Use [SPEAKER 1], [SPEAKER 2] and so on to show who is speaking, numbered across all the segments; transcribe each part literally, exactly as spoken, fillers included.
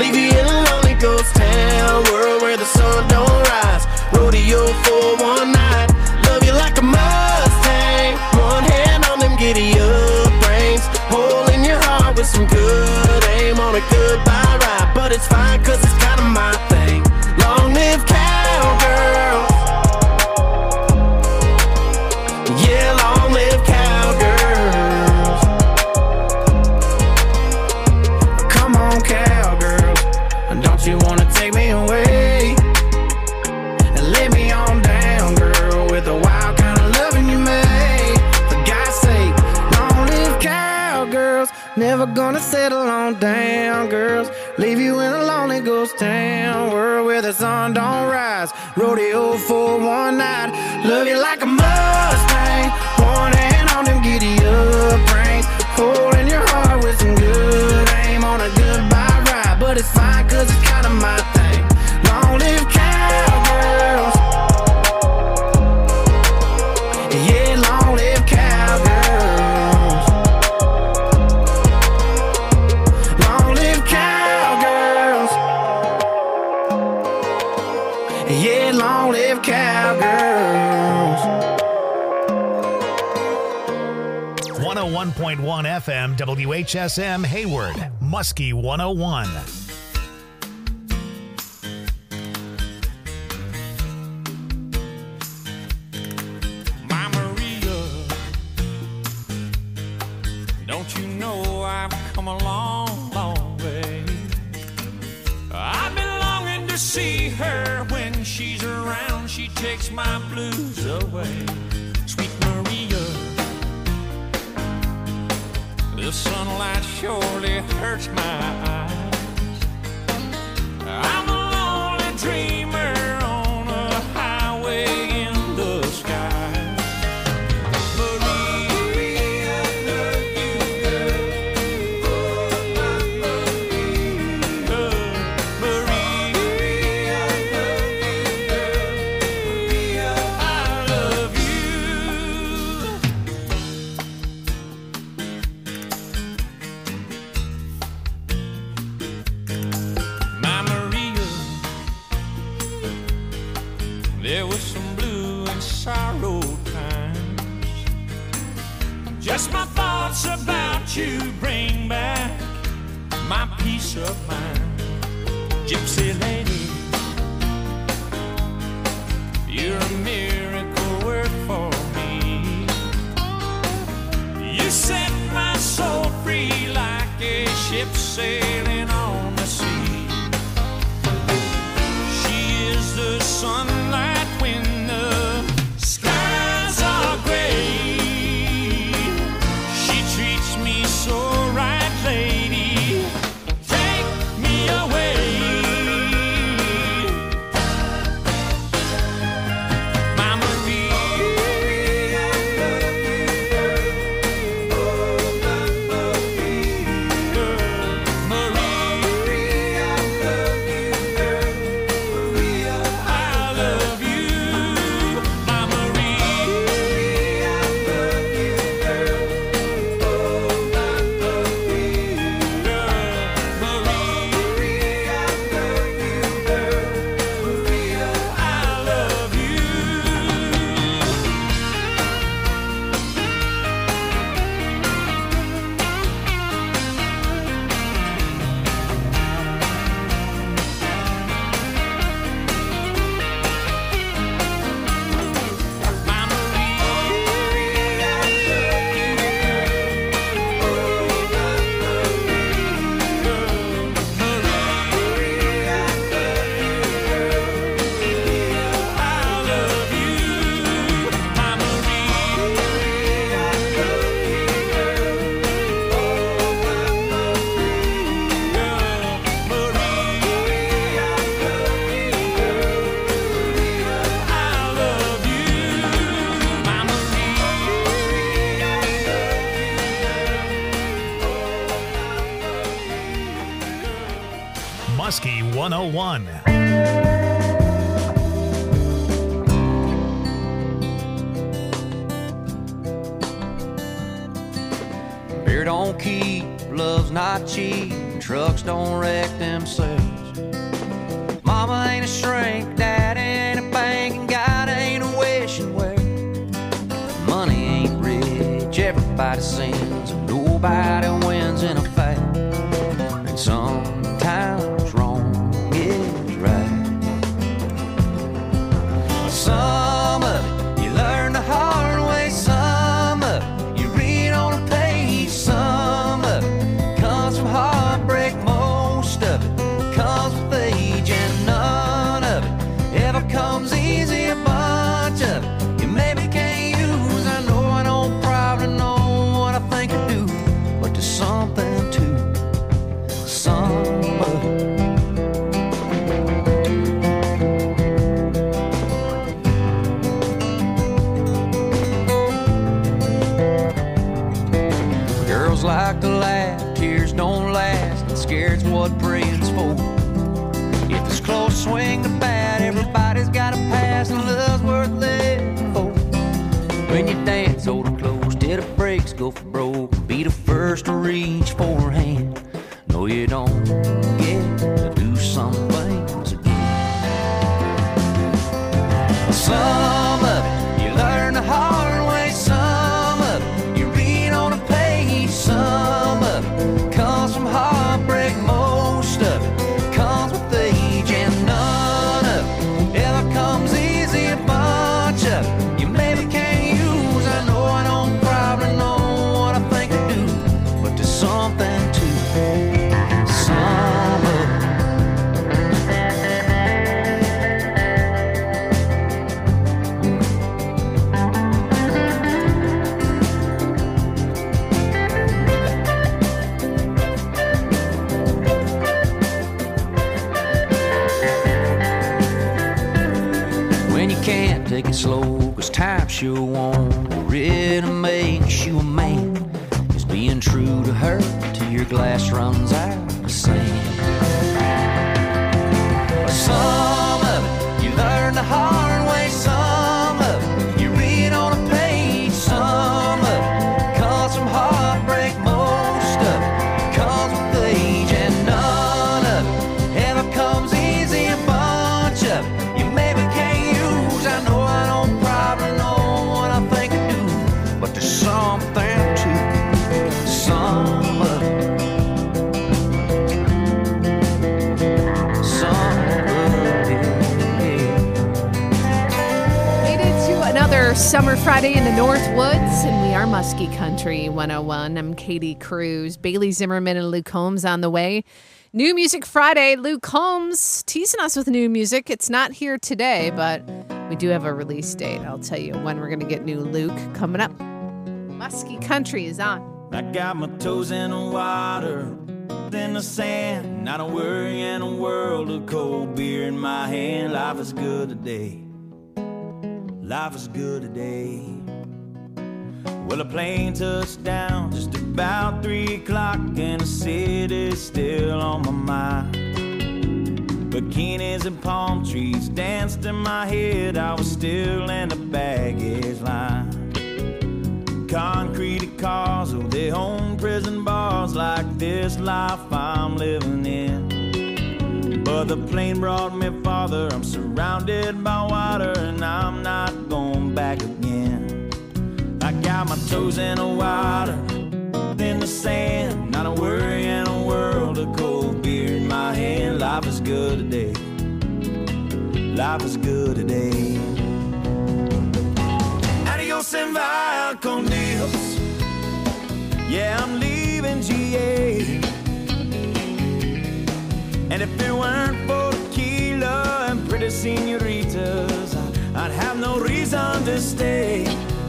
[SPEAKER 1] Leave you in a lonely ghost town, world where the sun don't rise. Rodeo for one night, love you like a Mustang. One hand on them giddy up reins, hole in your heart with some good aim on a goodbye ride. But it's fine cause it's kinda my thing. Long live cowgirls. Yeah, long live cowgirls. Come on, cowgirls, don't you wanna take me away and lay me on down, girl, with the wild kind of loving you made. For God's sake, long live cowgirls. Never gonna settle on down, girls. Leave you in a lonely ghost town, world where the sun don't rise. Rodeo for one night, love you like a Mustang. One hand on them giddy up reins, holding your heart with some good aim on a goodbye ride. But it's fine cause it's kinda my thing. Long live cowgirls. Yeah, long live cowgirls. Long live cowgirls. Yeah, long live cowgirls.
[SPEAKER 2] one oh one point one F M W H S M Hayward, Muskie one oh one.
[SPEAKER 3] My Maria, don't you know I've come a long, long way. I've been longing to see her. When she's around, she takes my blues away. Sweet Maria, the sunlight surely hurts my eyes. I'm a lonely dreamer on a highway in the sky. Maria, I love you, girl. Maria, I love you, girl. Maria, I love you. My Maria, there was some blue and sorrow times. Just my thoughts about you bring back my peace of mind. Gypsy lady, you're a miracle work for me. You set my soul free like a ship sailing on the sea. She is the sunlight when the skies are gray. She treats me so right, lady. Take me away. My Maria, I love you, girl. Oh, my Maria, Maria, I love you, girl. Maria, I love you. My Maria, I love you, girl. Oh, my Maria, Maria, I love you, girl. Maria, I love you. My Maria, I love you, girl. Oh, my Maria, Maria, I love you, girl. Maria, I love you. My Maria, I love you, girl. Oh, my Maria, Maria, I love you, girl. Maria, I love you. My Maria, I love you, girl.
[SPEAKER 2] Muskie one oh one.
[SPEAKER 3] Beer don't keep
[SPEAKER 4] love's not cheap, trucks don't wreck themselves. Mama ain't a shrink, Dad ain't a bank, and God ain't a wishing well. Money ain't rich, everybody sins, and nobody wins in a fight. And sometimes wrong is right. Some of it you learn the hard way, some of it you read on a page, some of it comes from heartbreak, most of it comes with age, and none of it ever comes easy. A bunch of it you maybe can't use. I know I don't probably know what I think I do, but there's something to some of it. Girls like to laugh, tears don't last, and scared's what praying's for. If it's close swing to bat, everybody's got a pass, and love's worth living for. When you dance, hold it close till the brakes go for broke. Be the first to reach for her hand. No, you don't get to do some things again. Some of it you learn the hard way, some of it you read on a page, some of it comes from heartbreak, most of it comes with age, and none of it ever comes easy. A bunch of it you maybe can't use. I know I don't probably know what I think I do, but there's something to some of it. When you can't take it slow, cause time sure won't really make you a man. Is being true to her till your glass runs out of sand. Some of it you learn the hard way, some of it you read on a page, some of it comes from heartbreak, most of it comes with age, and none of it ever comes easy. A bunch of it you maybe can't use. I know I don't probably know what I think I do, but there's something to some of it. Some of it.
[SPEAKER 5] Made it to another summer Friday in the North Woods, and we are Muskie Country one oh one. I'm Katie Cruz. Bailey Zimmerman and Luke Combs on the way. New Music Friday. Luke Combs teasing us with new music. It's not here today, but we do have a release date. I'll tell you when we're going to get new Luke coming up. Muskie Country is on.
[SPEAKER 3] I got my toes in the water, in the sand, not a worry in a world of cold beer in my hand. Life is good today. Life is good today. Well, a plane touched down just about three o'clock, and the city's still on my mind. Bikinis and palm trees danced in my head. I was still in the baggage line. Concrete cars, oh, they own prison bars like this life I'm living in. But the plane brought me farther. I'm surrounded by water, and I'm not going back again. I got my toes in the water, in the sand, not a worry in a world of cold beer in my hand. Life is good today. Life is good today. Adios and via con Dios. Yeah, I'm leaving G A. And if it weren't for tequila and pretty senoritas, I'd have no reason to stay.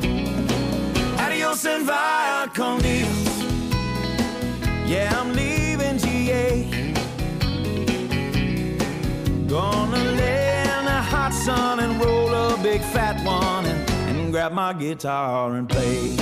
[SPEAKER 3] Adios and via con Dios. Yeah, I'm leaving G A. Gonna lay in the hot sun and roll a big fat one and, and grab my guitar and play.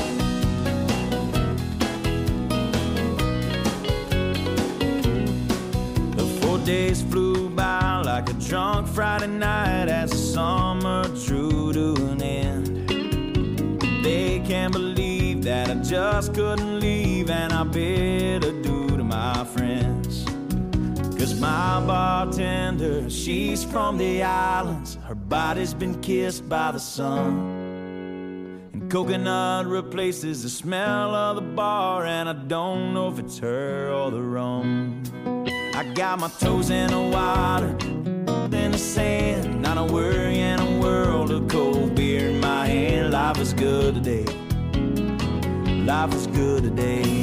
[SPEAKER 3] The four days flew by like a drunk Friday night as the summer drew to an end. They can't believe that I just couldn't leave, and I better do
[SPEAKER 6] my friends. Cause my bartender, she's from the islands. Her body's been kissed by the sun. And coconut replaces the smell of the bar. And I don't know if it's her or the rum. I got my toes in the water, in the sand. Not a worry in a world of cold beer in my hand. Life is good today. Life is good today.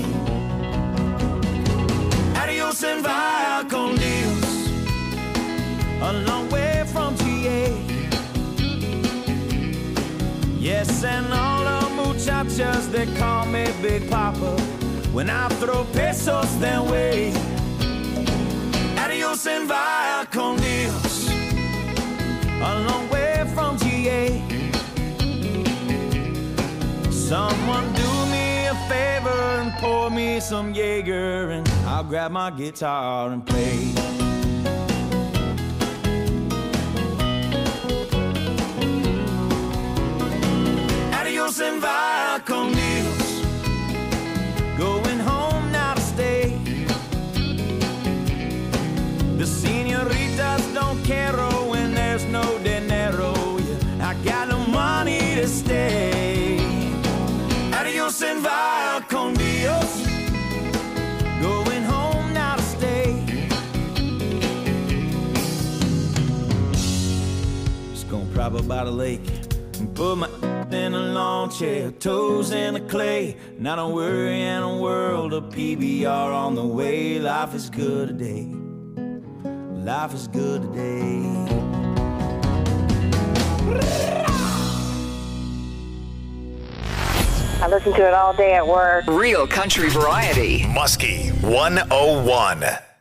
[SPEAKER 6] Adios and vaya con Dios. A long way from G A. Yes, and all the muchachas, they call me Big Papa. When I throw pesos their way. Adios and vaya con Dios. A long way from G A. Someone do me a favor and pour me some Jaeger, and I'll grab my guitar and play. Adios and vaya con Dios. Going home now to stay. The señoritas don't care when there's no dinero. Yeah, I got no money to stay. Adios and vaya con Dios. Going home now to stay. Just gonna prop up by the lake and put my in a lawn chair, toes in the clay. Not a worry in a world of P B R on the way. Life is good today. Life is good today.
[SPEAKER 7] I listen to it all day at work.
[SPEAKER 8] Real country variety.
[SPEAKER 2] Muskie one oh one.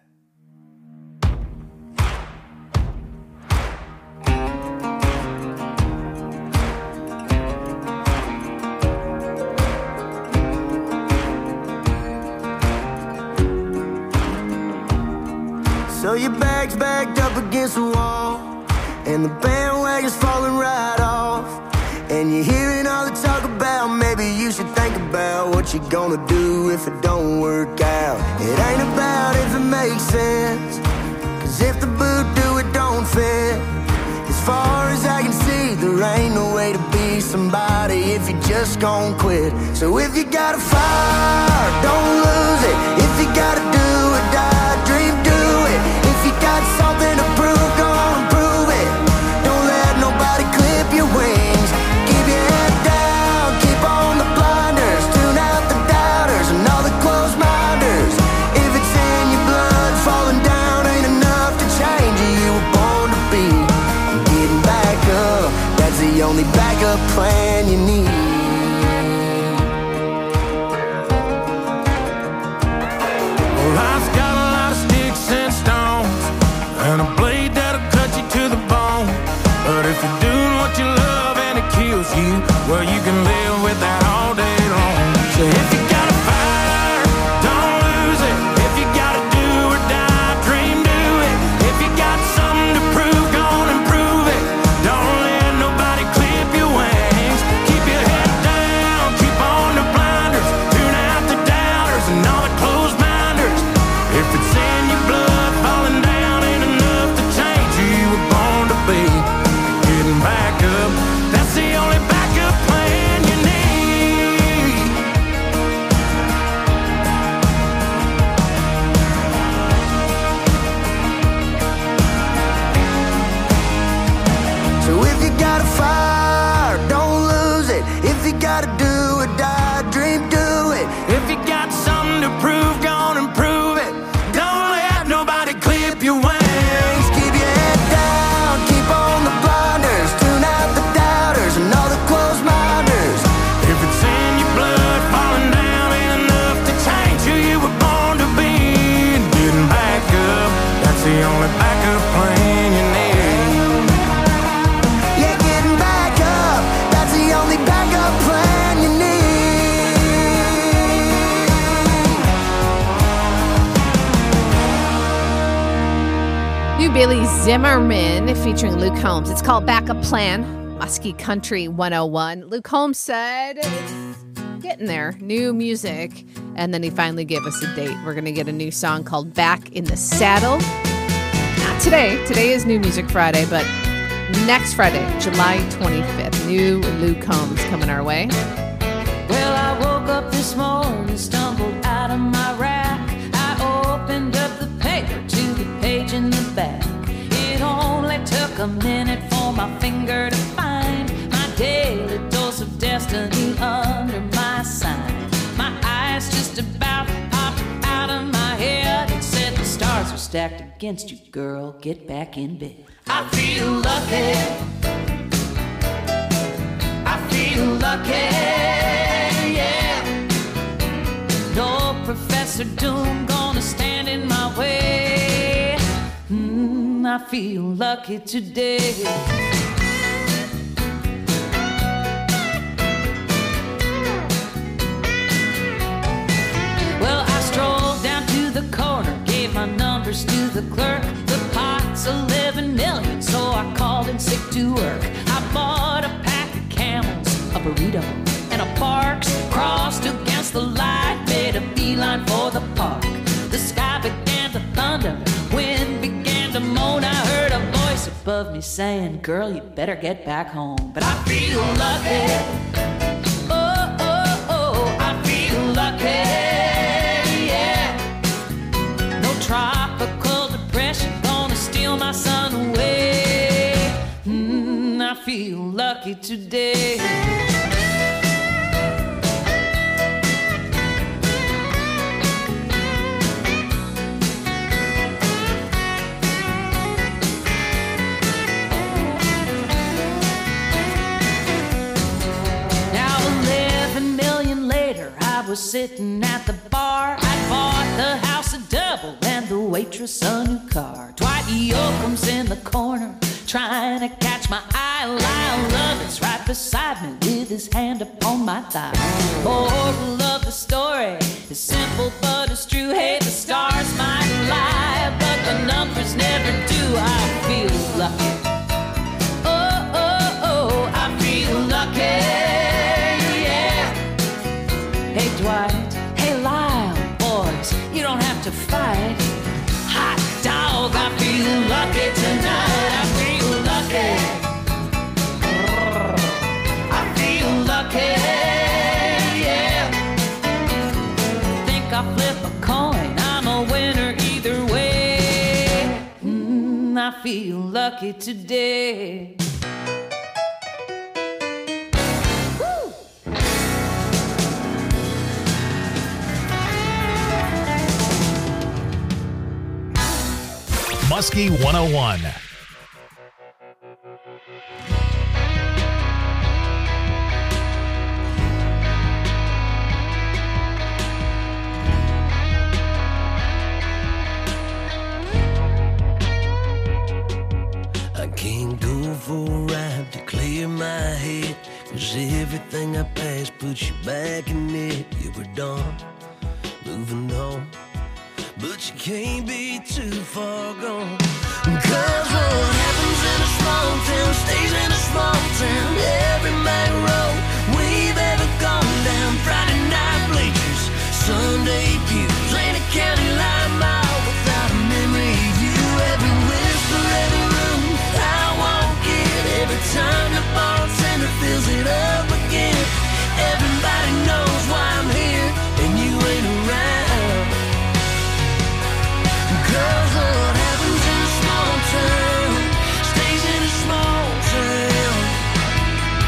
[SPEAKER 9] So your bag's backed up against the wall, and the bandwagon's falling right off, and you're hearing all the talk about maybe you should think about what you're gonna do if it don't work out. It ain't about if it makes sense, cause if the boot do it don't fit. As far as I can see, there ain't no way to be somebody if you just gon' quit. So if you got a fire, don't lose it. If you gotta do or die, dream, do it. If you got something to prove, go on and prove it. Don't let nobody clip your wings. Keep your head down, keep on the blinders. Tune out the doubters and all the closed minders. If it's in your blood, falling down ain't enough to change you. You were born to be. And getting back up, that's the only backup plan you need.
[SPEAKER 6] Life's got a lot of sticks and stones, and a blade that'll cut you to the bone. But if you're doing what you love and it kills you, well, you can live with that all day long. So if you got a fire, don't lose it. If you gotta do or die, dream, do it. If you got something to prove, go on and prove it. Don't let nobody clip your wings. Keep your head down, keep on the blinders. Tune out the doubters and all the closed minders. If it's in your blood, falling down ain't enough to change who you were born to be. Getting back up, that's the only backup plan you need.
[SPEAKER 9] So if you got a fire, don't lose it. If you gotta do or die, dream, do it.
[SPEAKER 6] If you got something to prove, go on and prove it. Don't let nobody clip your wings.
[SPEAKER 9] Keep your head down, keep on the blinders. Tune out the doubters and all the closed minders.
[SPEAKER 6] If it's in your blood, falling down ain't enough to change who you were born to be. And getting back up, that's the only backup plan you need.
[SPEAKER 9] Yeah, getting back up, that's the only backup plan you need.
[SPEAKER 5] New Billy Zimmerman featuring Luke Combs. It's called Backup Plan. Muskie Country one oh one. Luke Combs said it's getting there. New music. And then he finally gave us a date. We're going to get a new song called Back in the Saddle. Not today. Today is New Music Friday, but next Friday, July twenty-fifth, new Luke Combs coming our way.
[SPEAKER 4] Well, I woke up this morning, stumbled out of my rack. I opened up the paper to the page in the back. It only took a minute for my finger to find my daily dose of destiny under my sign. My eyes just about popped out of my head. It said the stars are stacked against you, girl. Get back in bed. I feel lucky. I feel lucky, yeah. No Professor Doom gonna stand in my way. Mm, I feel lucky today. Well, I strolled down to the corner, gave my numbers to the clerk. The pot's eleven million, so I called in sick to work. I bought a pack of Camels, a burrito, and a Parks. Crossed against the light, made a beeline for the park. The sky began to thunder, wind began to moan. I heard a voice above me saying, girl, you better get back home. But I feel lucky. Oh, oh, oh, I feel lucky. Tropical depression gonna steal my sun away. Mm, I feel lucky today. Now eleven million later, I was sitting at the bar. I bought the house a double and the waitress a new car. Dwight Yoakam's in the corner trying to catch my eye. Lyle Lovett's right beside me with his hand upon my thigh. Moral of the story is simple but it's true. Hey, the stars might lie, but the numbers never do. I feel lucky. Oh, oh, oh, I feel lucky, yeah. Hey, Dwight. Hey, Lyle. Boys, you don't have to fight. Hot dog, I feel lucky tonight. I feel lucky. I feel lucky, yeah. Think I'll flip a coin, I'm a winner either way. Mm, I feel lucky today.
[SPEAKER 2] Muskie one oh one.
[SPEAKER 9] I can't go for a ride to clear my head, 'cause everything I passed puts you back in it. You were done, moving on, but you can't be too far gone. 'Cause what happens in a small town stays in a small town. Every main road we've ever gone down, Friday night bleachers, Sunday pews, ain't a county line mile without a memory of you. Every whisper, every room I walk in, every time the bartender fills it up again. Everybody knows why I'm here and you ain't around. 'Cause what happens in a small town stays in a small town.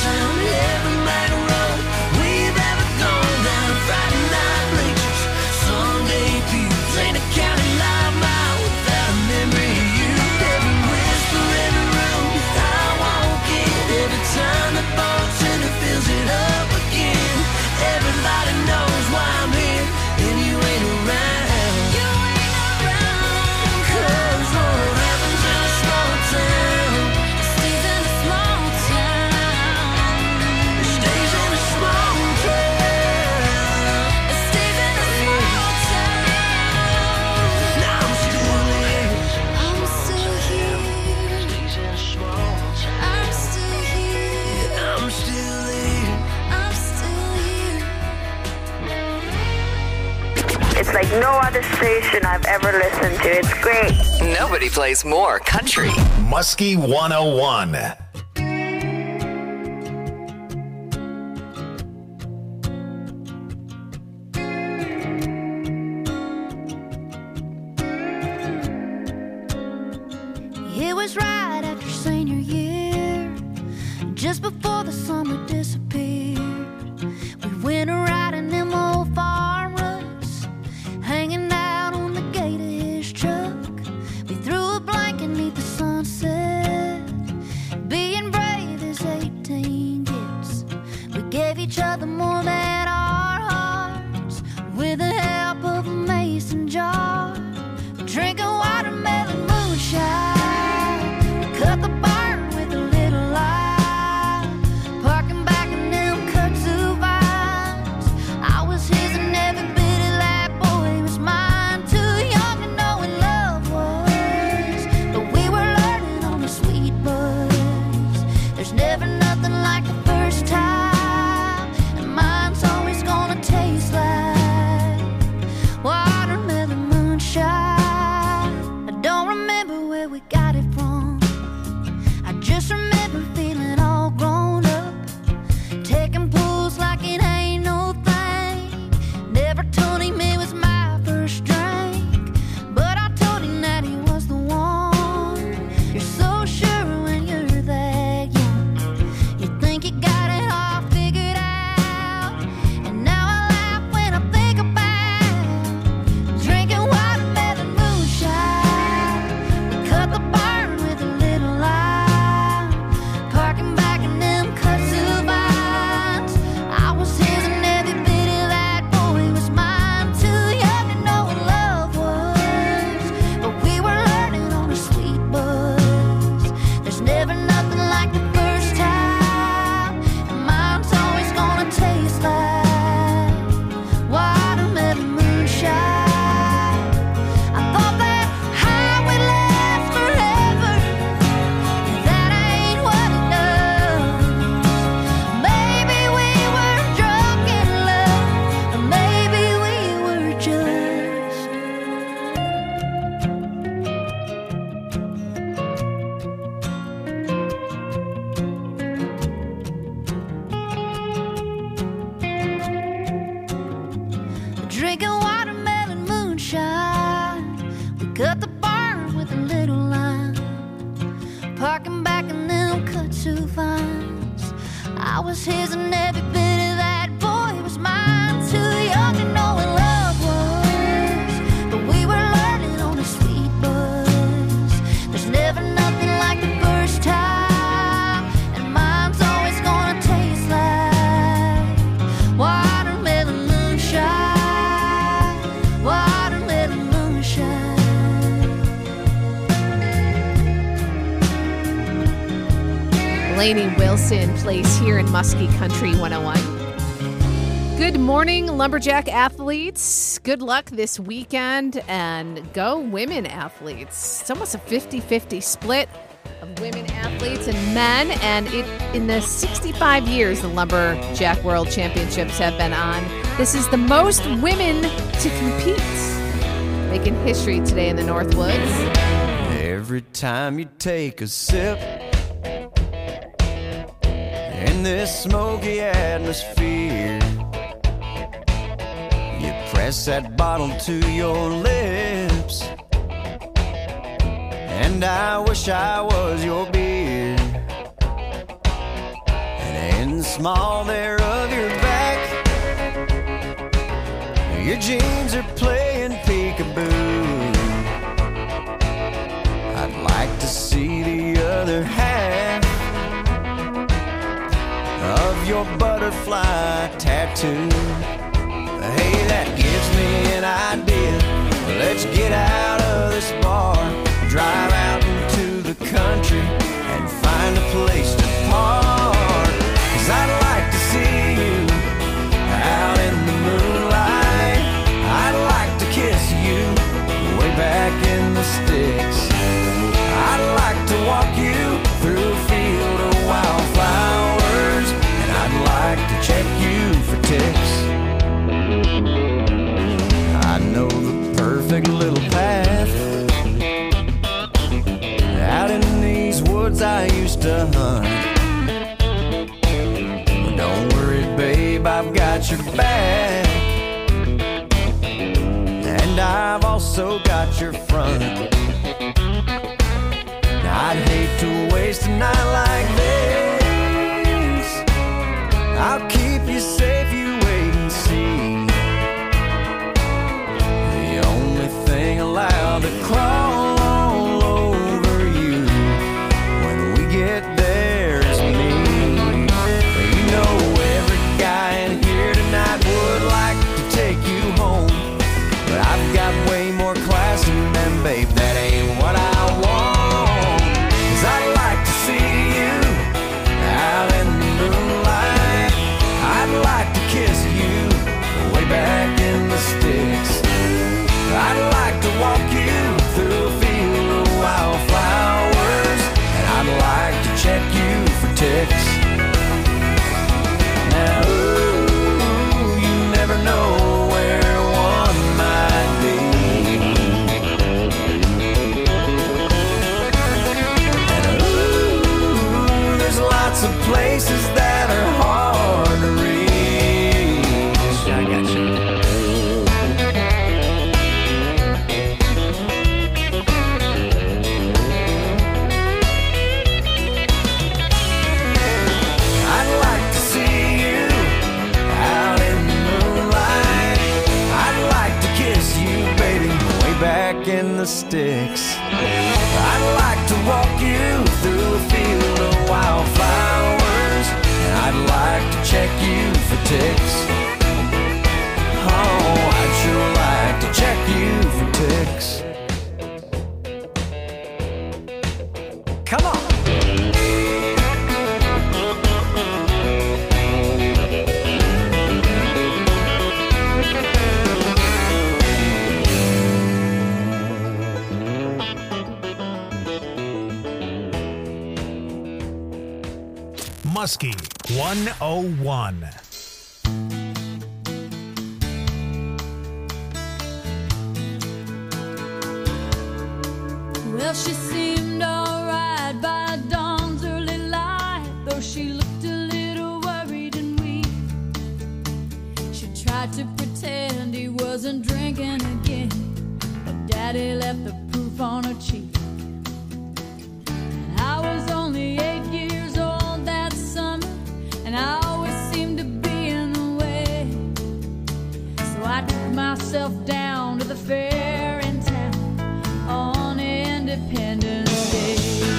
[SPEAKER 9] time every night road we've ever gone down. Friday night bleachers, Sunday pews, ain't a county live mile without a memory of you. Every whisper, every room I walk in, every time the bartender fills it up again. Everybody knows why I'm here and you ain't around. You ain't around. 'Cause what happens in a small town stays in a small town. It stays in a small town. It stays in a small town. Now I'm still here. I'm still here. Stays in a small town. I'm still here. I'm still here. I'm still here.
[SPEAKER 7] It's like no other station I've ever listened to. It's great.
[SPEAKER 8] Nobody plays more country.
[SPEAKER 2] Muskie one oh one.
[SPEAKER 10] It was right after senior year, just before the summer disappeared. We went a riding them old farm ruts, hanging out on the gate of his truck. We threw a blanket neath the sunset, being brave as eighteen gets. We gave each other more than our hearts, with the help of a mason jar, drinking watermelon moonshine. Cut the barn with a little light, parking back in them kudzu vines. I was his and every bit of that boy was mine. Too young to know what love was, but we were learning on the sweet buzz. There's never nothing like the first time, and mine's always gonna taste like watermelon moonshine. I don't remember where we got it from, I just remember feeling all grown up, taking pulls like it ain't no thing. Never told him it was my first drink, but I told him that he was the one. You're so sure when you're that young, you think you got it all figured out. And now I laugh when I think about drinking watermelon moonshine. We cut the barn with a little light, parking back in them kudzu vines. I was his and every bit of that boy was mine. Too young to know what love was, but we were learning on a sweet buzz. There's never nothing like the first time, and mine's always gonna taste like watermelon moonshine. I thought that high would last forever, that ain't what it does. Maybe we were drunk in love, or maybe we were just drinking watermelon moonshine. We cut the barn with a little line, parking back in them kudzu vines. I was his and every bit of that boy was mine. Too young to know what love was, but we were learning on a sweet buzz. There's never nothing like the first time, and mine's always gonna taste like watermelon moonshine. Watermelon moonshine.
[SPEAKER 5] Lainey Wilson plays here in Muskie Country one oh one. Good morning, Lumberjack athletes. Good luck this weekend, and go women athletes. It's almost a fifty-fifty split of women athletes and men, and it in the sixty-five years the Lumberjack World Championships have been on, this is the most women to compete, making history today in the Northwoods.
[SPEAKER 4] Every time you take a sip in this smoky atmosphere, you press that bottle to your lips, and I wish I was your beer. And small there of your back. Your jeans are playing peekaboo. I'd like to see the other half of your butterfly tattoo. Hey, that gives me an idea. Let's get out of this bar, drive out into the country, and find a place to park. 'Cause I'd like to see you out in the moonlight. I'd like to kiss you way back in the sticks. I'd like to walk you through a field of wildflowers, and I'd like to check you for ticks. I know the perfect little path out in these woods I used to hunt. But don't worry, babe, I've got your back, and I've also got your front. I'd hate to waste a night like this. I'll keep you safe, you wait and see. The only thing allowed to crawl all over you when we get there is me. You know every guy in here tonight would like to take you home, but I've got way more class than them, babe, that ain't what I want. I'd like to see you out in the moonlight. I'd like to kiss you way back in the sticks. I'd like to walk you through a field of wildflowers, and I'd like to check you for ticks. Now, ooh, you never know where one might be. Lots of places that are hard to reach. I got you. I'd like to see you out in the moonlight. I'd like to kiss you, baby, way back in the sticks. I'd like to walk you through a field of wildflowers, and I'd like to check you for ticks. Oh, I'd sure like to check you for ticks. Come on.
[SPEAKER 2] Muskie one oh one.
[SPEAKER 11] Well, she seemed alright by dawn's early light, though she looked a little worried and weak. She tried to pretend he wasn't drinking again, but Daddy left the proof on her cheek. And I was only eight years old that summer, and I always seemed to be in the way. So I took myself down to the fair in town on Independence Day.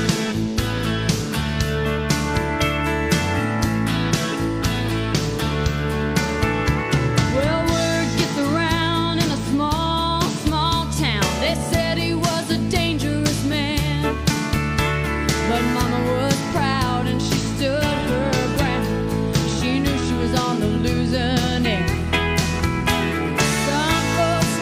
[SPEAKER 11] Well, word gets around in a small, small town. They said he was a dangerous man, but Mama was proud and she stood her ground. She knew she was on the losing end. Some folks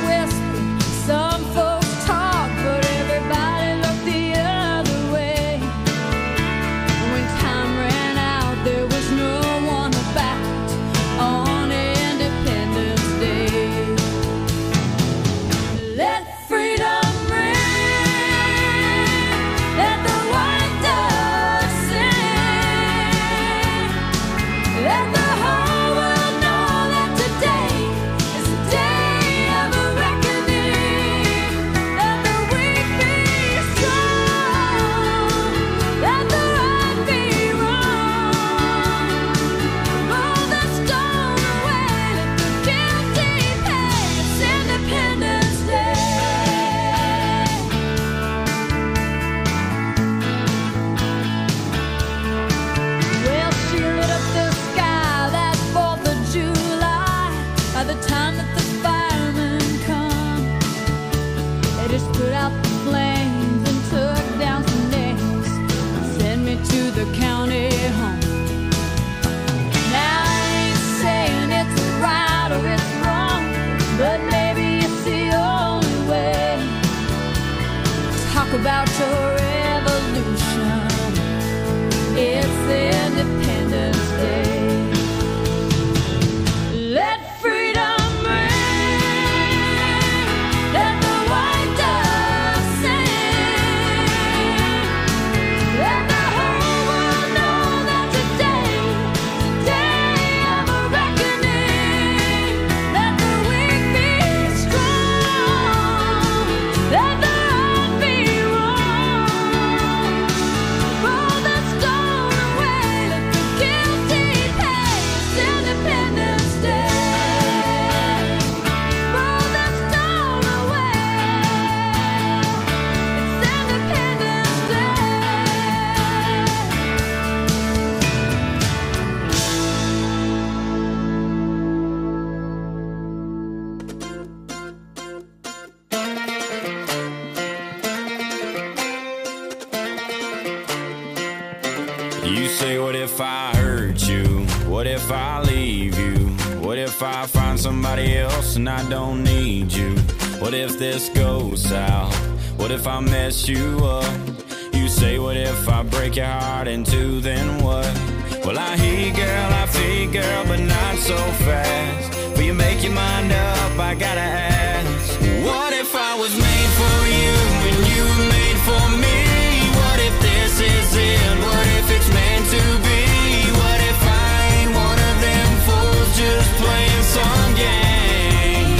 [SPEAKER 3] You say, what if I hurt you? What if I leave you? What if I find somebody else and I don't need you? What if this goes south? What if I mess you up? You say, what if I break your heart in two, then what? Well, I hear you, girl, I feel you, girl, but not so fast. Will you make your mind up? I gotta ask. What if I was made for you and you were made for me? What if this is it? What if it's meant to be? What if I ain't one of them fools just playing some game?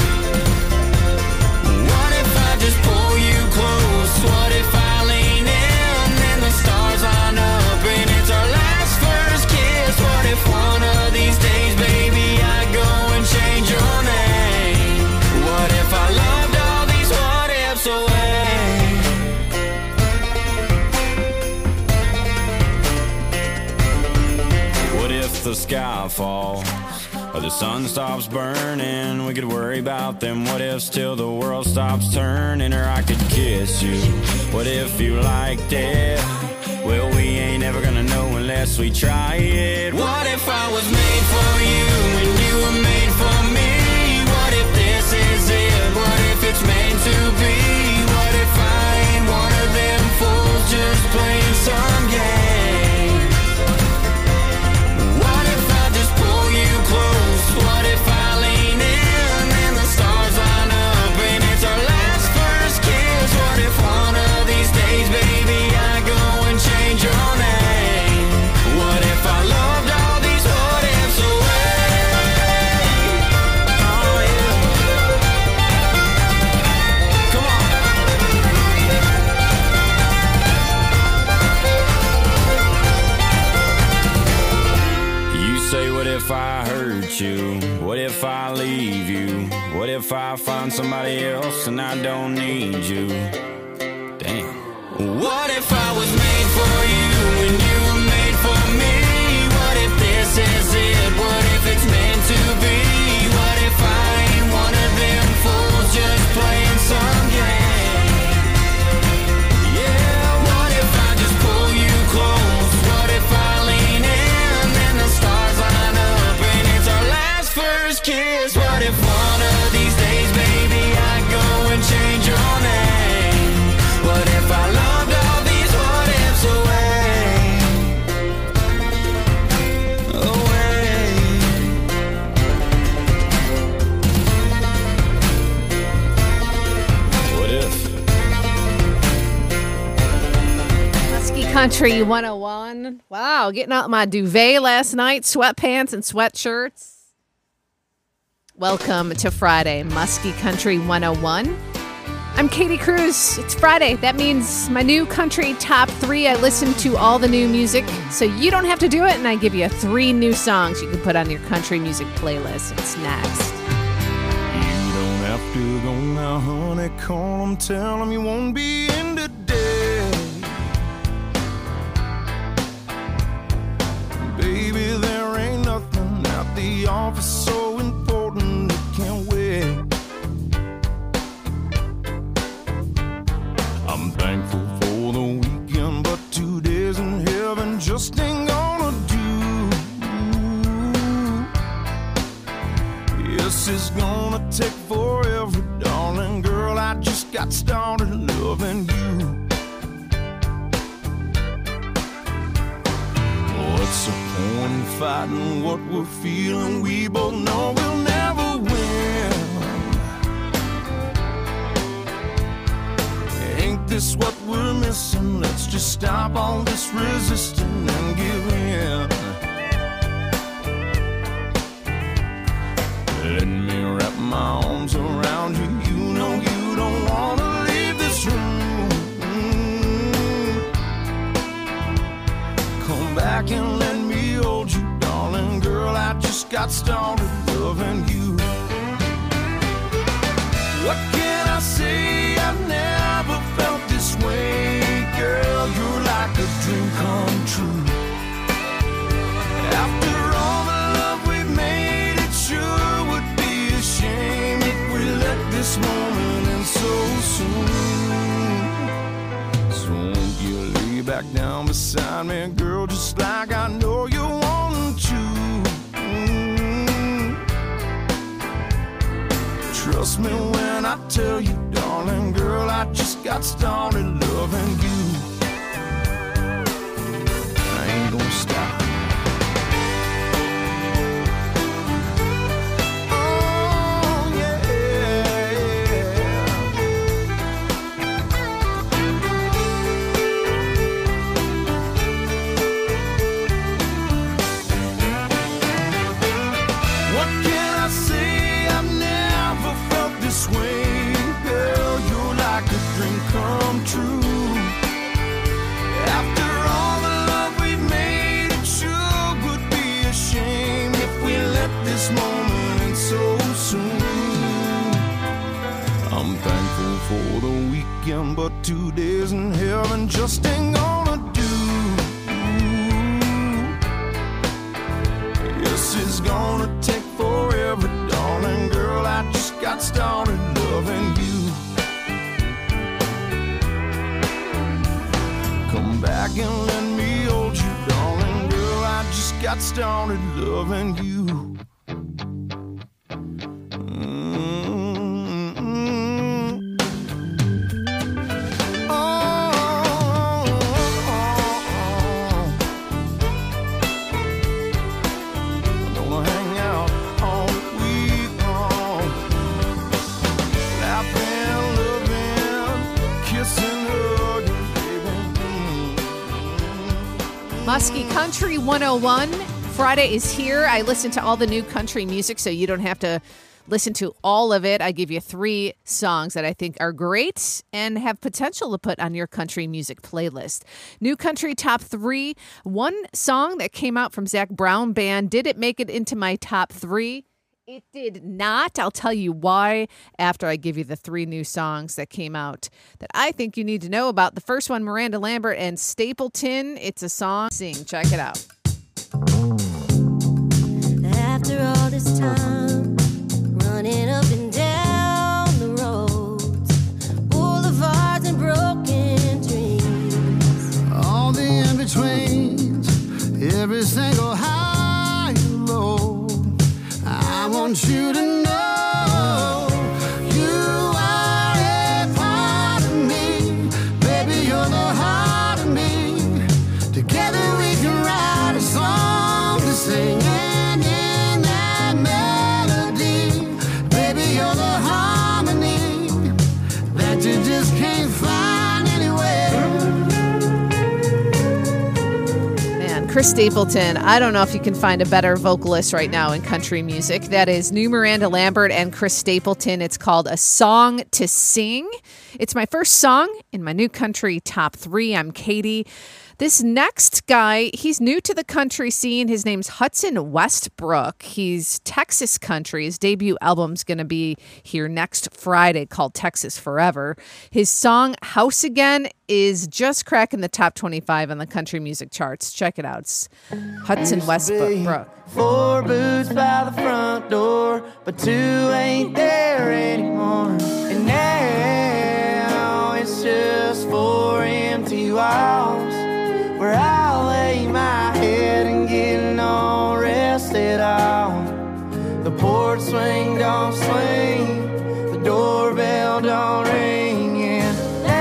[SPEAKER 3] What if I just pull you close? What if I lean in and the stars line up and it's our last first kiss? What if one of these days, baby, I go and change your name? What if I loved all these what ifs away? What if the sky falls or the sun stops burning? We could worry about them what ifs till the world stops turning. Or I could kiss you. What if you liked it? Well, we ain't ever gonna know unless we try it. What if I was made for you and you were made for me? What if this is it? What if it's meant to be? What if I ain't one of them fools just playing some game? What if I just pull you close? What if I lean in and the stars line up and it's our last first kiss? What if one of these days, baby, I go and change your name? What if I loved all these what ifs away? Oh yeah. Come on. You say, what if I hurt you? What if I leave you? What if I find somebody else and I don't need you? Damn. What if I was made for you and you were made for me? What if this is it? What if it's meant to be? What if I ain't one of them fools just playing some game? Yeah, what if I just pull you close? What if I lean in and the stars line up and it's our last first kiss? What if one of these days, baby, I go and change your name? What if I loved all these what ifs away? Away. What if?
[SPEAKER 5] Muskie Country one oh one. Wow, getting out my duvet last night, sweatpants and sweatshirts. Welcome to Friday, Muskie Country one oh one. I'm Katie Cruz. It's Friday. That means my new country top three. I listen to all the new music, so you don't have to do it, and I give you three new songs you can put on your country music playlist. It's next.
[SPEAKER 6] You don't have to go now, honey. Call them, tell them you won't be in today. Baby, there ain't nothing at the office so important it can't wait. I'm thankful for the weekend, but two days in heaven just ain't gonna do. Yes, it's gonna take forever, darling girl. I just got started loving you. What's the point in fighting what we're feeling? We both know we'll never win. Ain't this what we're missing? Let's just stop all this resisting and give in. Let me wrap my arms around you. You know you don't wanna leave this room. Come back and let me hold you, darling girl. I just got started loving you. What can I say? I've never felt this way, girl. You're like a dream come true. After all the love we've made, it sure would be a shame if we let this moment end so soon. So won't you lay back back down beside me, girl, just like I know you want to. Mm. Trust me when I tell you, darling, girl, I just got started loving you. I ain't gonna stop. Come true. After all the love we've made, it sure would be a shame if we let this moment end so soon. I'm thankful for the weekend, but two days in heaven just ain't gonna do. Yes, it's gonna take forever, darling girl. I just got started loving you. Come back and let me hold you, darling girl. I just got started loving you. Mm-hmm. Oh, oh, oh. I'm gonna hang out all week long, laughing, loving, kissing, hugging.
[SPEAKER 5] Muskie Country one oh one. Friday is here. I listen to all the new country music, so you don't have to listen to all of it. I give you three songs that I think are great and have potential to put on your country music playlist. New country top three. One song that came out from Zac Brown Band. Did it make it into my top three? It did not. I'll tell you why after I give you the three new songs that came out that I think you need to know about. The first one, Miranda Lambert and Stapleton. It's a song. Sing. Check it out.
[SPEAKER 12] After all this time, running up and down the roads, boulevards and broken dreams,
[SPEAKER 9] all the in-betweens, every single high and low, I want you to know you are a part of me. Baby, you're the heart of me. Together we can write a song to sing, and in that melody, baby, you're the harmony that you just can't find anywhere.
[SPEAKER 5] Man, Chris Stapleton, I don't know if you can find a better vocalist right now in country music. That is new Miranda Lambert and Chris Stapleton. It's called A Song to Sing. It's my first song in my new country top three. I'm Katie. This next guy, he's new to the country scene. His name's Hudson Westbrook. He's Texas country. His debut album's going to be here next Friday called Texas Forever. His song House Again is just cracking the top twenty-five on the country music charts. Check it out. It's Hudson Westbrook.
[SPEAKER 4] Four boots by the front door, but two ain't there anymore. And now it's just four empty walls, where I lay my head and get no rest at all. The porch swing don't swing, the doorbell don't ring, and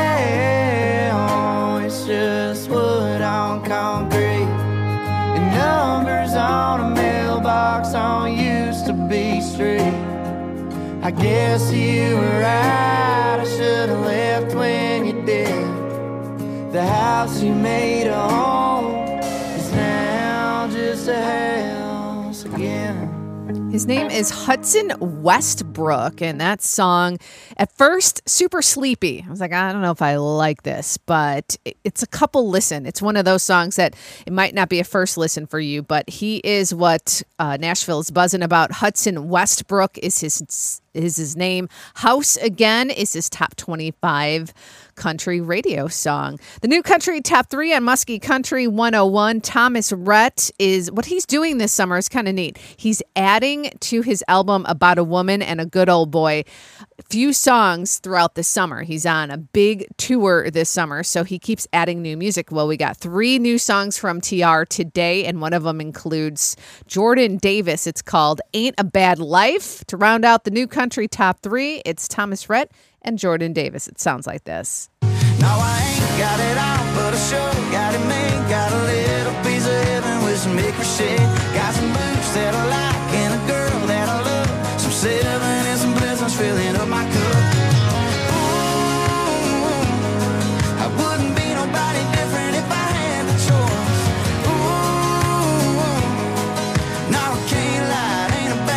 [SPEAKER 4] now it's just wood on concrete and numbers on a mailbox on used to be street. I guess you were right, I should have left when you did. The house you made a home is now just a house again.
[SPEAKER 5] His name is Hudson Westbrook, and that song, at first, super sleepy. I was like, I don't know if I like this, but it's a couple listen. It's one of those songs that it might not be a first listen for you, but he is what uh, Nashville is buzzing about. Hudson Westbrook is his is his name. House Again is his top twenty-five country radio song. The new country top three on Muskie Country one oh one. Thomas Rhett is, what he's doing this summer is kind of neat. He's adding to his album About a Woman and a Good Old Boy a few songs throughout the summer. He's on a big tour this summer, so he keeps adding new music. Well, we got three new songs from T R today, and one of them includes Jordan Davis. It's called Ain't a Bad Life. To round out the new country top three, it's Thomas Rhett and Jordan Davis. It sounds like this.
[SPEAKER 9] Now I ain't got it all, but I sure got it made. Got a little piece of heaven with some hickory shit. Got some moves that I like and a girl that I love. Some seven and some blessings filling up my cup. Ooh, I wouldn't be nobody different if I had the choice. Ooh, no, I can't lie, it ain't a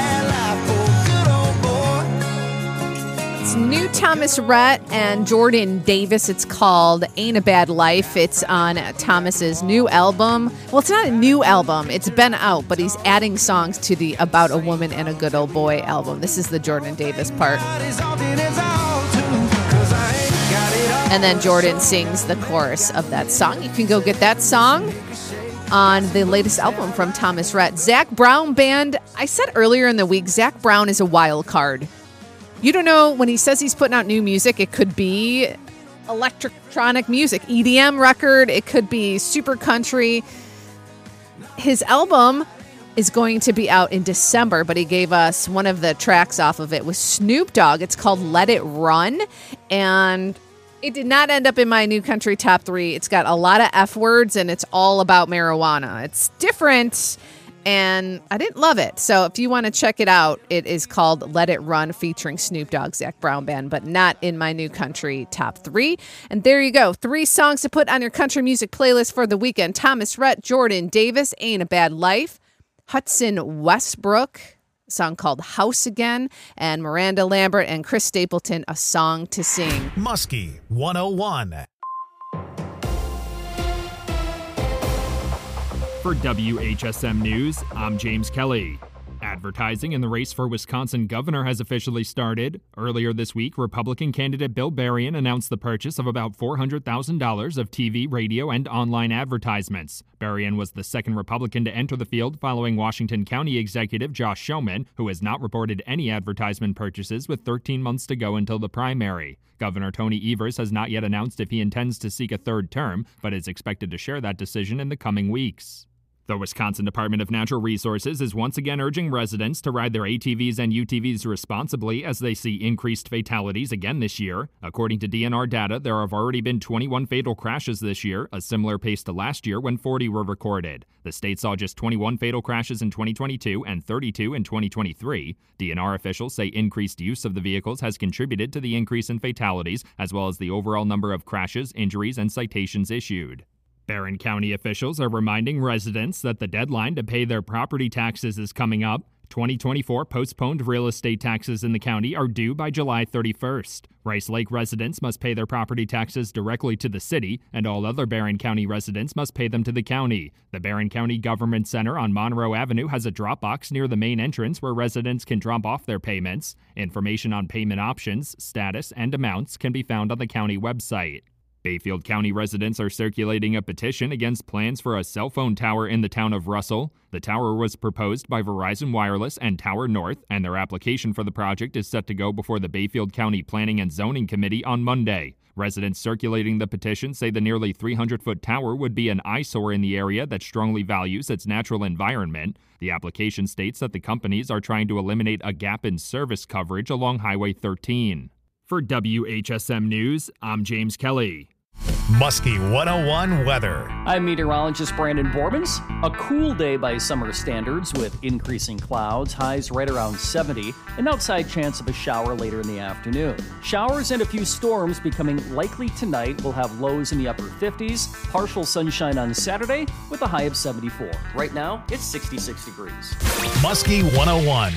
[SPEAKER 9] bad life for a good old boy.
[SPEAKER 5] It's new Thomas Rhett and Jordan Davis. It's called Ain't a Bad Life. It's on Thomas's new album. Well, it's not a new album. It's been out, but he's adding songs to the About a Woman and a Good Old Boy album. This is the Jordan Davis part. And then Jordan sings the chorus of that song. You can go get that song on the latest album from Thomas Rhett. Zach Brown Band. I said earlier in the week, Zach Brown is a wild card. You don't know, when he says he's putting out new music, it could be electronic music, E D M record, it could be super country. His album is going to be out in December, but he gave us one of the tracks off of it with Snoop Dogg. It's called Let It Run, and it did not end up in my new country top three. It's got a lot of F words, and it's all about marijuana. It's different, and I didn't love it. So if you want to check it out, it is called Let It Run featuring Snoop Dogg, Zach Brown Band, but not in my new country top three. And there you go. Three songs to put on your country music playlist for the weekend. Thomas Rhett, Jordan Davis, Ain't a Bad Life. Hudson Westbrook, a song called House Again. And Miranda Lambert and Chris Stapleton, A Song to Sing.
[SPEAKER 2] Muskie one oh one.
[SPEAKER 13] For W H S M News, I'm James Kelly. Advertising in the race for Wisconsin governor has officially started. Earlier this week, Republican candidate Bill Berrien announced the purchase of about four hundred thousand dollars of T V, radio, and online advertisements. Berrien was the second Republican to enter the field following Washington County Executive Josh Schoeman, who has not reported any advertisement purchases with thirteen months to go until the primary. Governor Tony Evers has not yet announced if he intends to seek a third term, but is expected to share that decision in the coming weeks. The Wisconsin Department of Natural Resources is once again urging residents to ride their A T Vs and U T Vs responsibly as they see increased fatalities again this year. According to D N R data, there have already been twenty-one fatal crashes this year, a similar pace to last year when forty were recorded. The state saw just twenty-one fatal crashes in twenty twenty-two and thirty-two in twenty twenty-three. D N R officials say increased use of the vehicles has contributed to the increase in fatalities, as well as the overall number of crashes, injuries, and citations issued. Barron County officials are reminding residents that the deadline to pay their property taxes is coming up. twenty twenty-four postponed real estate taxes in the county are due by July thirty-first. Rice Lake residents must pay their property taxes directly to the city, and all other Barron County residents must pay them to the county. The Barron County Government Center on Monroe Avenue has a drop box near the main entrance where residents can drop off their payments. Information on payment options, status, and amounts can be found on the county website. Bayfield County residents are circulating a petition against plans for a cell phone tower in the town of Russell. The tower was proposed by Verizon Wireless and Tower North, and their application for the project is set to go before the Bayfield County Planning and Zoning Committee on Monday. Residents circulating the petition say the nearly three hundred foot tower would be an eyesore in the area that strongly values its natural environment. The application states that the companies are trying to eliminate a gap in service coverage along Highway thirteen. For W H S M News, I'm James Kelly.
[SPEAKER 2] Muskie one oh one weather.
[SPEAKER 14] I'm meteorologist Brandon Borbans. A cool day by summer standards with increasing clouds, highs right around seventy, an outside chance of a shower later in the afternoon. Showers and a few storms becoming likely tonight. Will have lows in the upper fifties, partial sunshine on Saturday with a high of seventy-four. Right now, it's sixty-six degrees.
[SPEAKER 2] Muskie one oh one.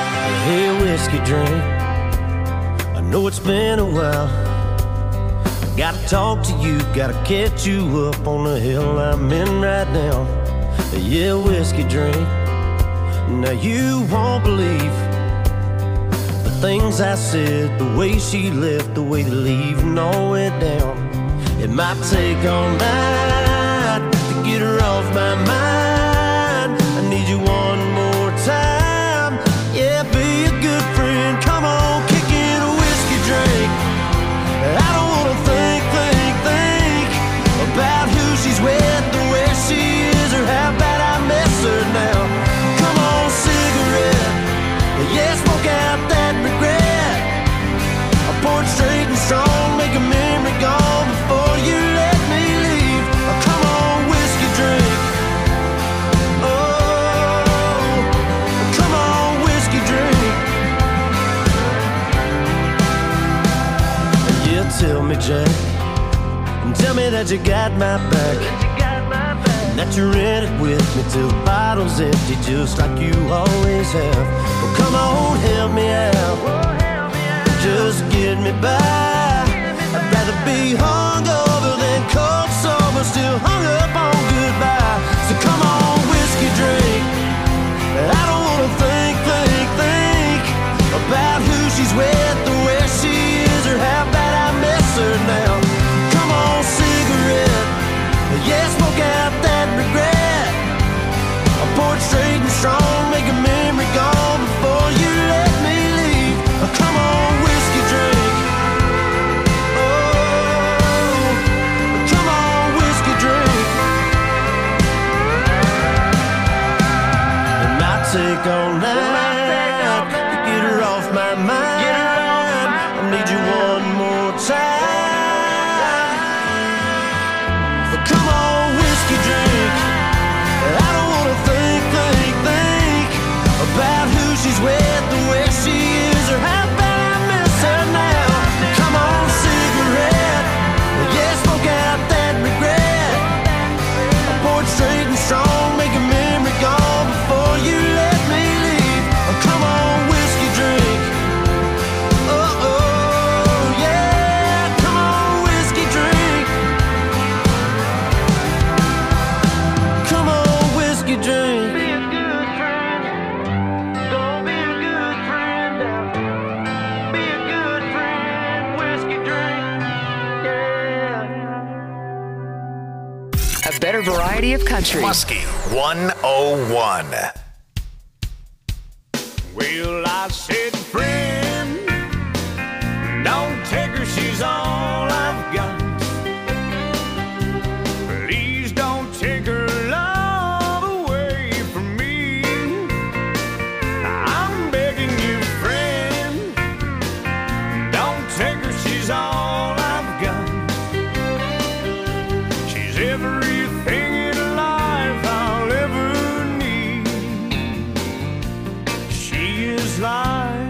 [SPEAKER 9] Hey, whiskey drink, I know it's been a while. Gotta talk to you, gotta catch you up on the hill I'm in right now. Yeah, whiskey drink. Now you won't believe the things I said, the way she left, the way the leaving all went down. It might take all night to get her off my mind. I need you one more time. Yeah, be a good friend. Come on, kick in a whiskey drink. I don't wanna think, think, think about who she's with, or where she is, or how bad I miss her now. Come on, cigarette. Yeah, smoke out that regret. I pour it straight and strong, make a memory gone before you let me leave. Oh, come on, whiskey drink. Oh, come on, whiskey drink. Yeah, tell me, Jack, tell me that you got my back, and that you're in it with me till the bottle's empty, just like you always have. Well, come on, help me out, just get me by. I'd rather be hungover than cold sober, still hung up on goodbye. So come on, whiskey drink. I don't wanna think, think, think about who she's with, or where she is, or how bad I miss her now. Come on, cigarette. Yeah, smoke out that regret. I pour it straight and strong, make a memory gone before you let me leave. Oh, come on, whiskey drink. Oh, come on, whiskey drink. It might take all night to get her off my mind. I need you one more time. But come on, whiskey drink. I don't wanna think, think, think about who she's with, or where she is, or how bad I miss her now. Come on, cigarette. Yeah, smoke out that regret. I pour it straight and strong, make a memory gone before you let me leave. Oh, come on, whiskey drink. Oh, oh, yeah, come on, whiskey drink. Come on, whiskey drink. Be a good friend. Don't be a good friend now. Be a good friend. Whiskey drink. Yeah.
[SPEAKER 8] A better variety of country.
[SPEAKER 2] Muskie one oh one.
[SPEAKER 3] Well, I said, friend, don't take her, she's all I've got. Please don't take her love away from me. I'm begging you, friend, don't take her, she's all I've got. She's everything in life I'll ever need. She is life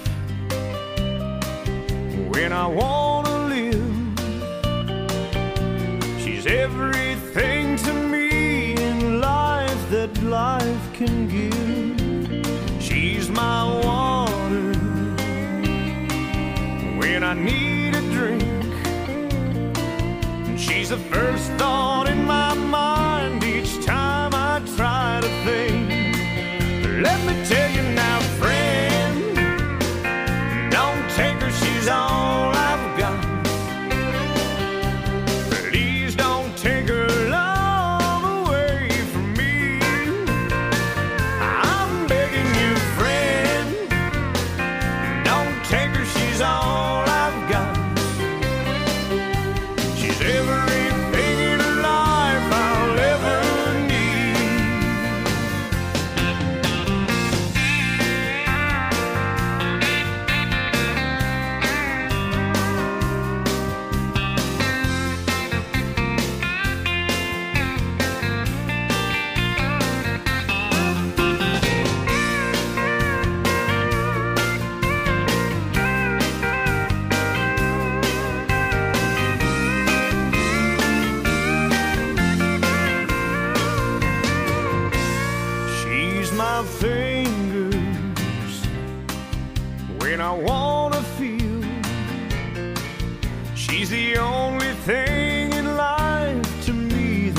[SPEAKER 3] when I wanna live. She's everything to me in life that life can give. She's my water when I need a drink. And she's the first thought in my mind each time I try to think. Let me tell you now, friend, don't take her, she's all I've got. Please don't take her love away from me. I'm begging you, friend, don't take her, she's all I've got. She's everything in life I'll ever need.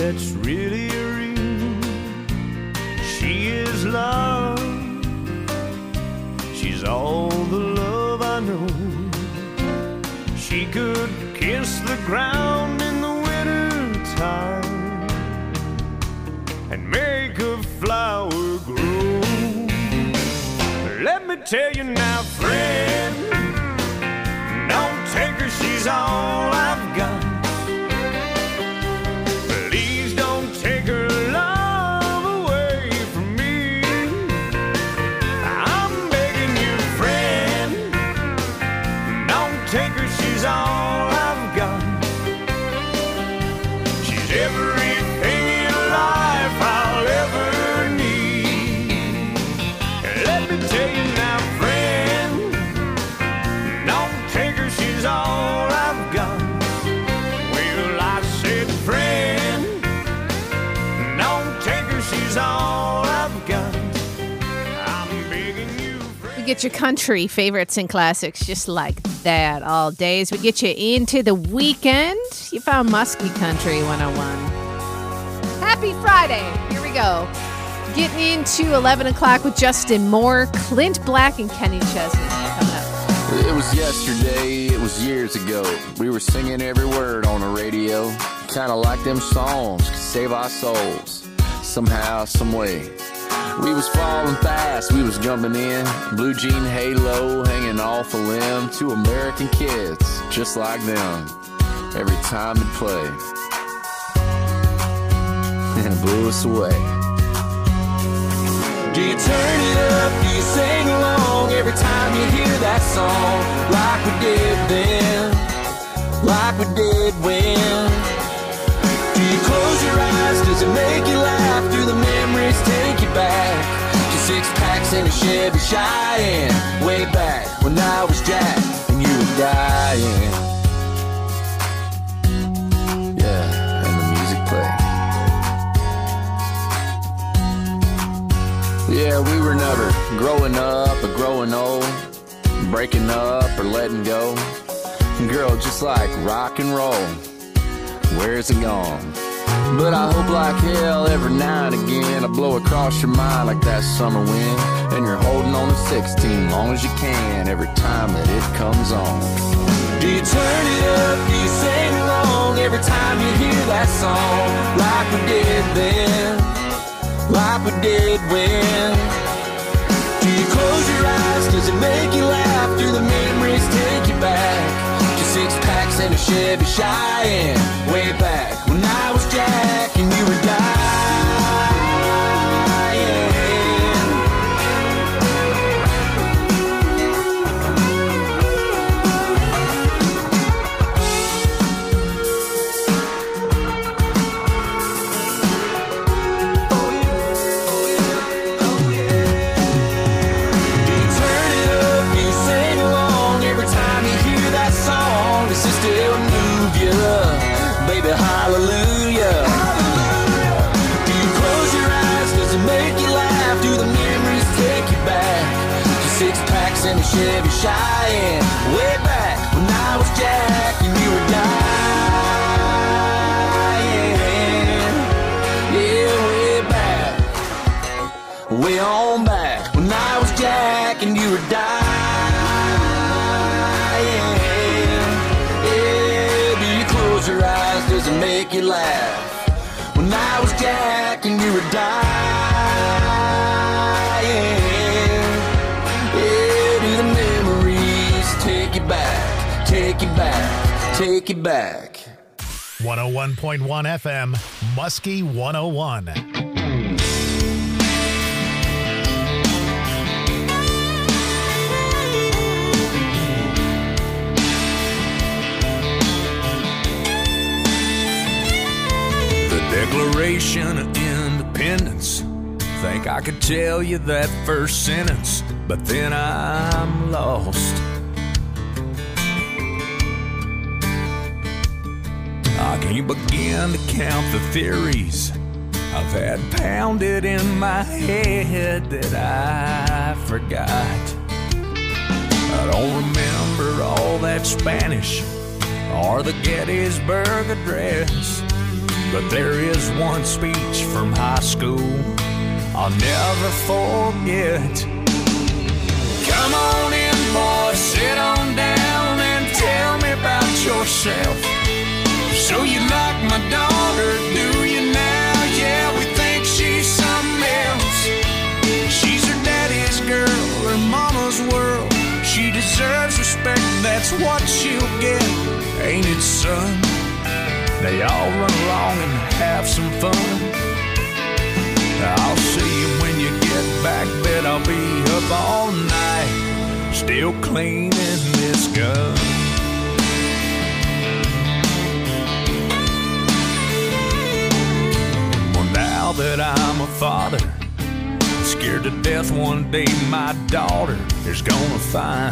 [SPEAKER 3] that's really real. She is love. She's all the love I know. She could kiss the ground in the winter time and make a flower grow. Let me tell you now, friend, don't take her, she's all I've got. Please don't take her love away from me. I'm begging you, friend, don't take her, she's all I've got. She's everything in life I'll ever need. Let me tell you now, friend, don't take her, she's all I've got. Well, I said, friend, don't take her, she's all I've got. I'm begging you.
[SPEAKER 5] We get your country favorites and classics just like that all day as we get you into the weekend. You found Muskie Country one oh one. Happy Friday. Here we go. Getting into eleven o'clock with Justin Moore, Clint Black, and Kenny Chesney coming up.
[SPEAKER 15] It was yesterday, it was years ago. We were singing every word on the radio. Kinda like them songs could save our souls. Somehow, some way. We was falling fast, we was jumping in. Blue jean halo hanging off a limb. Two American kids, just like them. Every time it played. And it blew us away.
[SPEAKER 4] Do you turn it up? Do you sing along every time you hear that song? Like we did then, like we did when. Do you close your eyes? Does it make you laugh? Do the memories take you back to six packs in a Chevy Cheyenne? Way back when I was Jack and you were dying. Yeah, and the music played.
[SPEAKER 15] Yeah, we were never growing up or growing old, breaking up or letting go. Girl, just like rock and roll, where's it gone? But I hope like hell every now and again I blow across your mind like that summer wind, and you're holding on to sixteen long as you can every time that it comes on.
[SPEAKER 4] Do you turn it up? Do you sing along every time you hear that song? Like we did then, like we did when. Do you close your eyes? Does it make you laugh? Do the memories take you back to six packs and a Chevy Cheyenne? Way back when I was Jack and you were hallelujah. Hallelujah. Do you close your eyes? Does it make you laugh? Do the memories take you back to six packs and a Chevy Cheyenne? Way back when I was Jack and you were dying. Yeah, way back, way on back when I was Jack and you were dying. Your eyes, does it make you laugh? When I was Jack and you were dying. Yeah, do the memories take you back, take you back, take you back.
[SPEAKER 2] one oh one point one F M, Muskie one oh one.
[SPEAKER 3] Declaration of Independence. Think I could tell you that first sentence, but then I'm lost. I can't begin to count the theories I've had pounded in my head that I forgot. I don't remember all that Spanish or the Gettysburg Address. But there is one speech from high school I'll never forget. Come on in, boy, sit on down and tell me about yourself. So you like my daughter, do you now? Yeah, we think she's something else. She's her daddy's girl, her mama's world. She deserves respect, that's what she'll get. Ain't it, son? They all run along and have some fun. I'll see you when you get back, bet I'll be up all night, still cleaning this gun. Well, now that I'm a father, scared to death one day my daughter is gonna find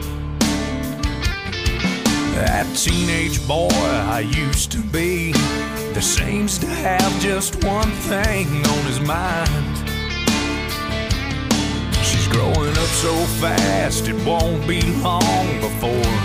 [SPEAKER 3] that teenage boy I used to be that seems to have just one thing on his mind. She's growing up so fast it won't be long before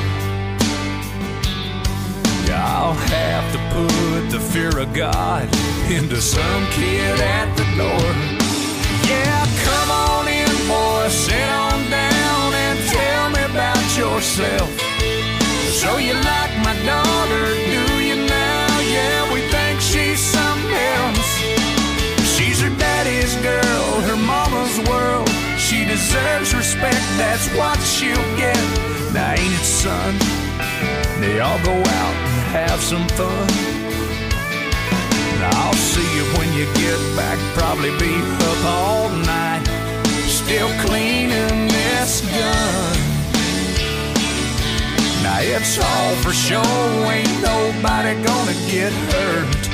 [SPEAKER 3] I'll have to put the fear of God into some kid at the door. Yeah, come on in, boy, sit on down and tell me about yourself. So you like my daughter, do you now? Yeah, we think she's something else. She's her daddy's girl, her mama's world. She deserves respect, that's what she'll get. Now ain't it, son? They all go out and have some fun. I'll see you when you get back, probably be up all night, still cleaning this gun. Now it's all for show, ain't nobody gonna get hurt.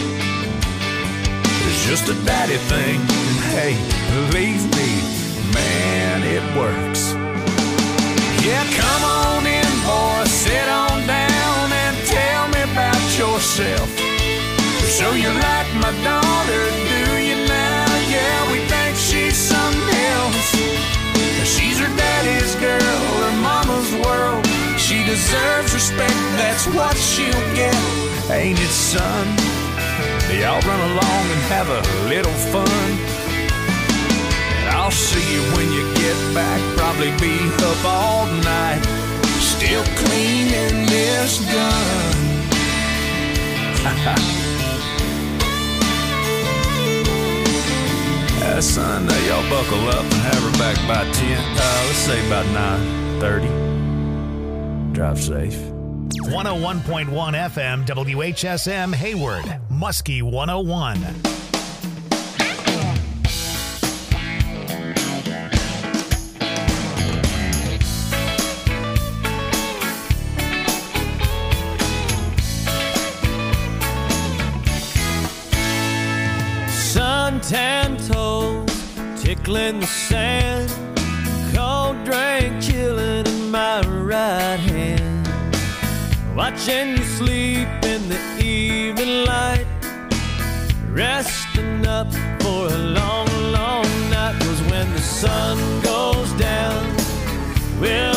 [SPEAKER 3] It's just a daddy thing, and hey, believe me, man, it works. Yeah, come on in, boy, sit on down and tell me about yourself. So you like my daughter, do you now? Yeah, we think she's something else. She's her daddy's girl, her mama's world. She deserves respect, that's what she'll get. Ain't it, son? They all run along and have a little fun. And I'll see you when you get back, probably be up all night, still cleaning this gun. Uh, son, uh, y'all buckle up and have her back by ten. Uh, let's say about nine thirty. Drive safe.
[SPEAKER 2] one oh one point one F M W H S M Hayward, Muskie one oh one.
[SPEAKER 16] Suntan toes tickling the sand, cold drink chilling in my right hand, watching you sleep in the evening light, resting up for a long, long night. 'Cause when the sun goes down, we'll